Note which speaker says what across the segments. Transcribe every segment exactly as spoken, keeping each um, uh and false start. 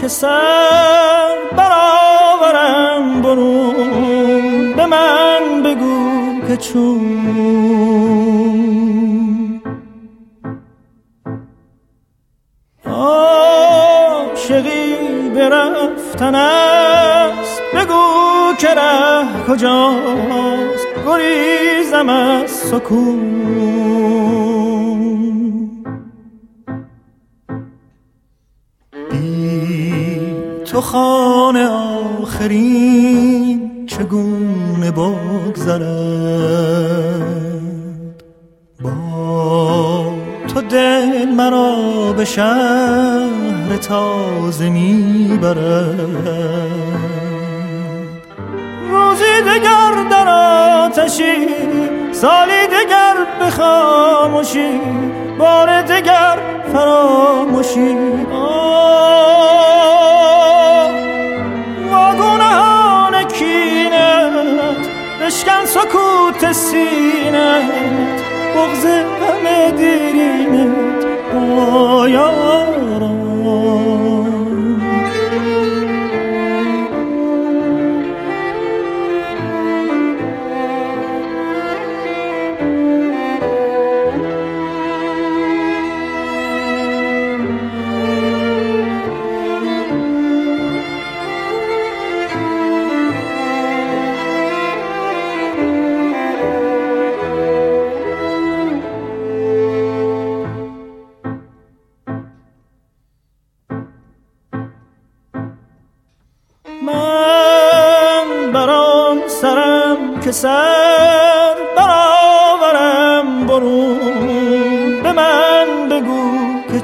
Speaker 1: که سر برآورم برون، به من بگو که چون. عاشقی برفتن است، بگو که ره کجاست، گریزم از سکون. بی تو خانه آخرین چگونه بگذرد، با تو دل مرا به شهر تازه میبرد. روزی دگر در آتشی، سالی دگر به خاموشی، بار دگر فراموشی. واگونهان کینت بشکن سکوت سینت، بغض همه دیرینت با یاران. که سر برآورم برون، به من بگو که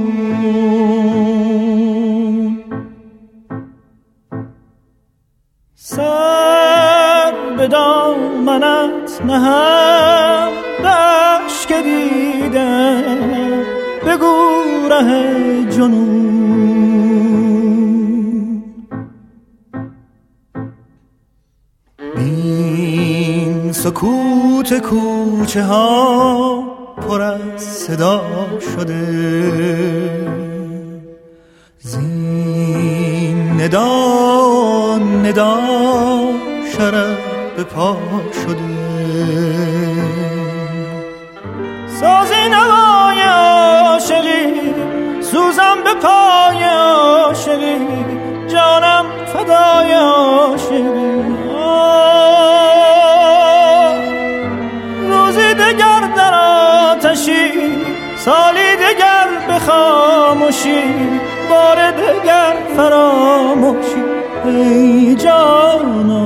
Speaker 1: چون. سر به دامنت نهم، دشت که دیدم بگو ره جنون. سکوت کوچه ها پر از صدا شده، زین ندا ندا شرف به پا شده. سازی نوای عاشقی، سوزم به پای عاشقی، جانم فدای عاشقی. دگر در آتشی، سالی دگر به خاموشی، بار دگر فراموشی. ای جانم